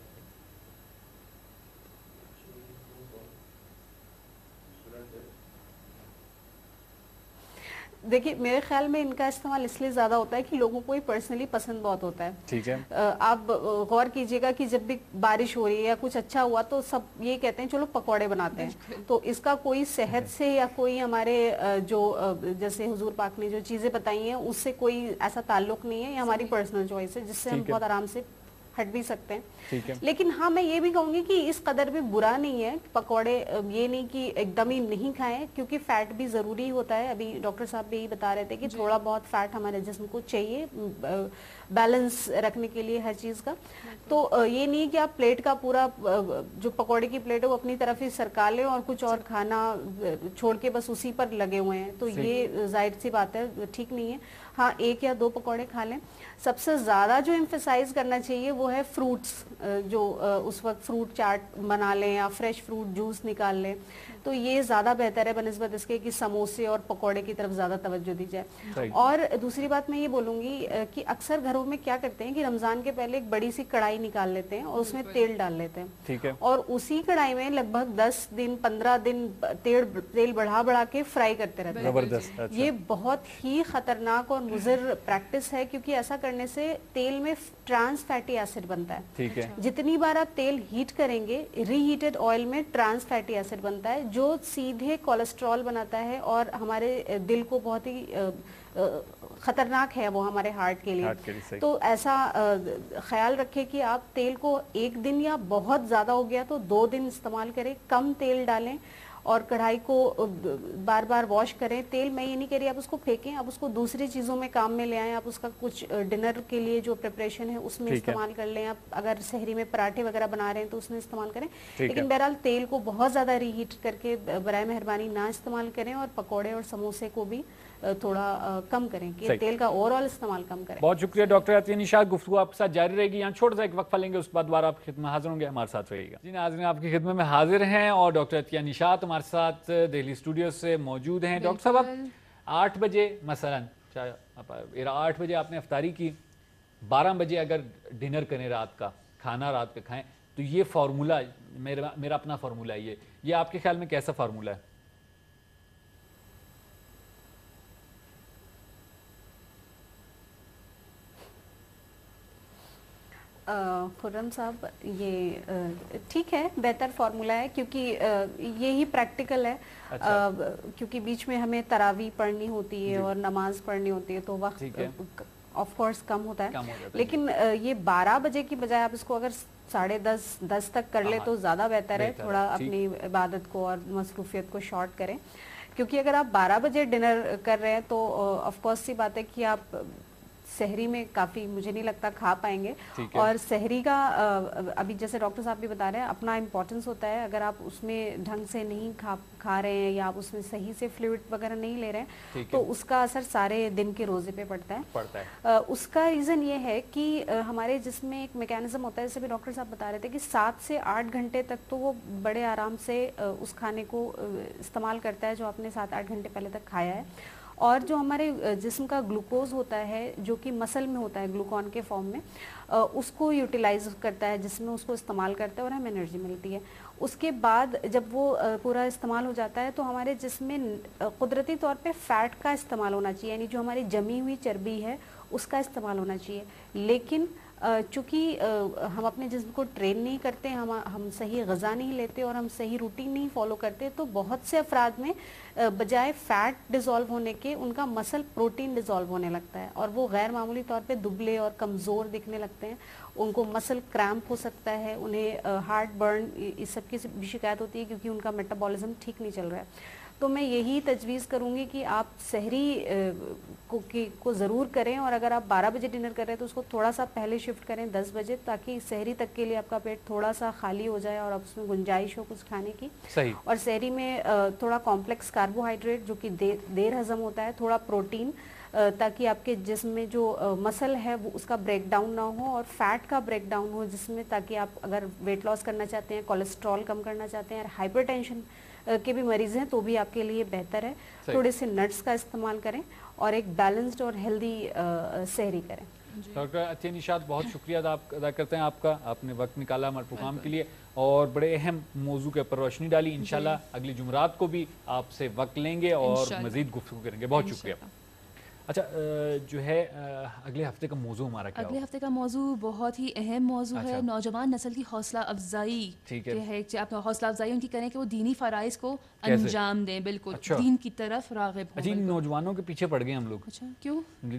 देखिए मेरे ख्याल में इनका इस्तेमाल इसलिए ज़्यादा होता है कि लोगों को ये पर्सनली पसंद बहुत होता है। ठीक है। आप गौर कीजिएगा कि जब भी बारिश हो रही है या कुछ अच्छा हुआ तो सब ये कहते हैं चलो पकौड़े बनाते हैं। तो इसका कोई सेहत से या कोई हमारे जो जैसे हुजूर पाक ने जो चीज़ें बताई हैं उससे कोई ऐसा ताल्लुक नहीं है, ये हमारी पर्सनल चॉइस है जिससे हम बहुत आराम से हट भी सकते हैं। ठीक है। लेकिन हाँ मैं ये भी कहूँगी कि इस कदर भी बुरा नहीं है पकौड़े, ये नहीं कि एकदम ही नहीं खाएं, क्योंकि फैट भी ज़रूरी होता है। अभी डॉक्टर साहब भी यही बता रहे थे कि थोड़ा बहुत फैट हमारे जिस्म को चाहिए बैलेंस रखने के लिए हर चीज़ का। तो ये नहीं कि आप प्लेट का पूरा जो पकौड़े की प्लेट है वो अपनी तरफ ही सरका लें और कुछ और खाना छोड़ के बस उसी पर लगे हुए हैं, तो ये जाहिर सी बात है ठीक नहीं है। हाँ एक या दो पकौड़े खा लें। सबसे ज़्यादा जो एम्फेसाइज करना चाहिए वो وہ ہے فروٹس، جو اس وقت فروٹ چاٹ بنا لیں یا فریش فروٹ جوس نکال لیں، تو یہ زیادہ بہتر ہے بنسبت اس کے کہ سموسے اور پکوڑے کی طرف زیادہ توجہ دی جائے. اور دوسری بات میں یہ بولوں گی کہ اکثر گھروں میں کیا کرتے ہیں کہ رمضان کے پہلے ایک بڑی سی کڑھائی نکال لیتے ہیں اور اس میں تیل ڈال لیتے ہیں، اور اسی کڑھائی میں لگ بھگ 10 دن 15 دن تیل بڑھا کے فرائی کرتے رہتے ہیں. یہ بہت ہی خطرناک اور مضر پریکٹس ہے، کیونکہ ایسا کرنے سے تیل میں ٹرانس فیٹی ایسڈ بنتا ہے. جتنی بار آپ تیل ہیٹ کریں گے، ری ہیٹڈ آئل میں ٹرانس فیٹی ایسڈ بنتا ہے جو سیدھے کولیسٹرول بناتا ہے اور ہمارے دل کو بہت ہی خطرناک ہے وہ ہمارے ہارٹ کے لیے. تو ایسا خیال رکھے کہ آپ تیل کو ایک دن یا بہت زیادہ ہو گیا تو 2 دن استعمال کریں، کم تیل ڈالیں اور کڑھائی کو بار بار واش کریں. تیل میں یہ نہیں کہہ رہی آپ اس کو پھینکیں، آپ اس کو دوسری چیزوں میں کام میں لے آئیں. آپ اس کا کچھ ڈنر کے لیے جو پریپریشن ہے اس میں استعمال کر لیں. آپ اگر سحری میں پراٹھے وغیرہ بنا رہے ہیں تو اس میں استعمال کریں، لیکن بہرحال تیل کو بہت زیادہ ری ہیٹ کر کے برائے مہربانی نہ استعمال کریں، اور پکوڑے اور سموسے کو بھی تھوڑا کم کریں کہ تیل کا اوور آل استعمال کم کریں. بہت شکریہ ڈاکٹر عطیہ نشاط. گفتگو آپ کے ساتھ جاری رہے گی، یہاں چھوٹا سا ایک وقفہ لیں گے، اس کے بعد دوبارہ آپ کی خدمت میں حاضر ہوں گے. ہمارے ساتھ رہیے گا. جی ناظرین، آپ کی خدمت میں حاضر ہیں اور ڈاکٹر عطیہ نشاط ہمارے ساتھ دہلی اسٹوڈیو سے موجود ہیں. ڈاکٹر صاحب، آپ 8 بجے مثلاً 8 بجے آپ نے افطاری کی، 12 بجے اگر ڈنر کریں، رات کا کھانا رات کا کھائیں، تو یہ فارمولہ میرا اپنا فارمولہ ہے، یہ آپ کے خیال میں کیسا فارمولہ ہے؟ خرم صاحب، یہ ٹھیک ہے، بہتر فارمولہ ہے، کیونکہ یہی پریکٹیکل ہے. کیونکہ بیچ میں ہمیں تراویح پڑھنی ہوتی ہے اور نماز پڑھنی ہوتی ہے تو وقت آف کورس کم ہوتا ہے. لیکن یہ 12 بجے کی بجائے آپ اس کو اگر 10:30 تک کر لے تو زیادہ بہتر ہے. تھوڑا اپنی عبادت کو اور مصروفیت کو شارٹ کریں، کیونکہ اگر آپ 12 بجے ڈنر کر رہے ہیں تو آف کورس سی بات ہے کہ آپ سحری میں کافی مجھے نہیں لگتا کھا پائیں گے. اور سحری کا ابھی جیسے ڈاکٹر صاحب بھی بتا رہے ہیں اپنا امپورٹنس ہوتا ہے. اگر آپ اس میں ڈھنگ سے نہیں کھا رہے ہیں یا آپ اس میں صحیح سے فلوئڈ وغیرہ نہیں لے رہے ہیں تو اس کا اثر سارے دن کے روزے پہ پڑتا ہے. اس کا ریزن یہ ہے کہ ہمارے جسم میں ایک میکینزم ہوتا ہے، جیسے بھی ڈاکٹر صاحب بتا رہے تھے کہ 7 سے 8 گھنٹے تک تو وہ بڑے آرام سے اس کھانے کو استعمال کرتا ہے جو آپ نے 7-8 گھنٹے پہلے تک کھایا ہے. اور جو ہمارے جسم کا گلوکوز ہوتا ہے جو کہ مسل میں ہوتا ہے گلوکون کے فارم میں، اس کو یوٹیلائز کرتا ہے، جس میں اس کو استعمال کرتا ہے اور ہمیں انرجی ملتی ہے. اس کے بعد جب وہ پورا استعمال ہو جاتا ہے تو ہمارے جسم میں قدرتی طور پہ فیٹ کا استعمال ہونا چاہیے، یعنی جو ہماری جمی ہوئی چربی ہے اس کا استعمال ہونا چاہیے. لیکن چونکہ ہم اپنے جسم کو ٹرین نہیں کرتے، ہم صحیح غذا نہیں لیتے اور ہم صحیح روٹین نہیں فالو کرتے، تو بہت سے افراد میں بجائے فیٹ ڈیزالو ہونے کے ان کا مسل پروٹین ڈیزالو ہونے لگتا ہے اور وہ غیر معمولی طور پہ دبلے اور کمزور دکھنے لگتے ہیں. ان کو مسل کریمپ ہو سکتا ہے، انہیں ہارٹ برن اس سب کی بھی شکایت ہوتی ہے کیونکہ ان کا میٹابولزم ٹھیک نہیں چل رہا ہے. تو میں یہی تجویز کروں گی کہ آپ سحری کو ضرور کریں، اور اگر آپ 12 بجے ڈنر کر رہے ہیں تو اس کو تھوڑا سا پہلے شفٹ کریں 10 بجے، تاکہ سحری تک کے لیے آپ کا پیٹ تھوڑا سا خالی ہو جائے اور آپ اس میں گنجائش ہو کچھ کھانے کی. اور سحری میں تھوڑا کمپلیکس کاربوہائیڈریٹ جو کہ دیر ہضم ہوتا ہے، تھوڑا پروٹین، تاکہ آپ کے جسم میں جو مسل ہے وہ اس کا بریک ڈاؤن نہ ہو اور فیٹ کا بریک ڈاؤن ہو جس میں، تاکہ آپ اگر ویٹ لاس کرنا چاہتے ہیں، کولیسٹرول کم کرنا چاہتے ہیں اور ہائپر ٹینشن کے بھی مریض ہیں تو بھی آپ کے لیے بہتر ہے. تھوڑے سے نٹس کا استعمال کریں اور ایک بیلنسڈ اور ہیلدی سحری کریں. ڈاکٹر عطیہ نشاط، بہت شکریہ ادا کرتے ہیں آپ کا، آپ نے وقت نکالا ہمارے پروگرام کے لیے اور بڑے اہم موضوع کے اوپر روشنی ڈالی. انشاءاللہ اگلی جمعرات کو بھی آپ سے وقت لیں گے اور مزید گفتگو کریں گے. بہت شکریہ. اچھا، جو ہے اگلے ہفتے کا موضوع ہمارا کیا اگلے ہفتے کا موضوع بہت ہی اہم موضوع ہے. نوجوان نسل کی حوصلہ افزائی ہے، آپ حوصلہ افزائی ان کی کریں کہ وہ دینی فرائض کو انجام دیں، بالکل دین کی طرف راغب ہوں. نوجوانوں کے پیچھے پڑ گئے ہم لوگ. اچھا، کیوں؟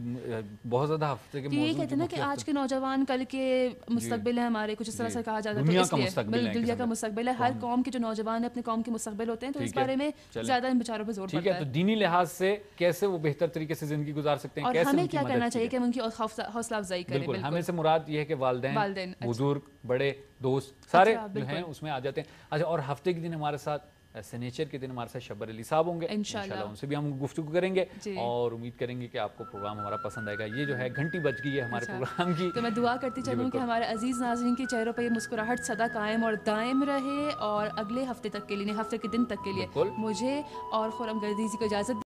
بہت زیادہ ہفتے کے یہ کہتے ہیں نا کہ آج کے نوجوان کل کے مستقبل ہے ہمارے، کچھ اس طرح سے کہا جاتا ہے. دنیا کا مستقبل ہے، ہر قوم کے جو نوجوان اپنے قوم کے مستقبل ہوتے ہیں، تو اس بارے میں زیادہ ان بیچاروں پہ زور پڑتا ہے. تو دینی لحاظ سے کیسے وہ بہتر طریقے سے زندگی گزار سکتے ہیں، اور ہمیں کیا کرنا چاہیے کہ ہم ان کی حوصلہ افزائی کریں. بالکل، ہمیں سے مراد یہ ہے کہ والدین، بزرگ، بڑے، دوست سارے جو ہیں اس میں آ جاتے ہیں. اچھا، اور ہفتے کے دن ہمارے ساتھ सिग्नेचर के दिन हमारे साथ शब्बर अली साहब होंगे, इंशाल्लाह उनसे भी हम गुफ्तगू करेंगे और उम्मीद करेंगे कि आपको प्रोग्राम हमारा पसंद आएगा। ये जो है घंटी बज गई है हमारे प्रोग्राम की, तो मैं दुआ करती चलूँ कि हमारे अजीज़ नाज़रीन के चेहरों पर ये मुस्कुराहट सदा कायम और दायम रहे और अगले हफ्ते तक के लिए, हफ्ते के दिन तक के लिए मुझे और खुरम गर्दीज़ी को इजाज़त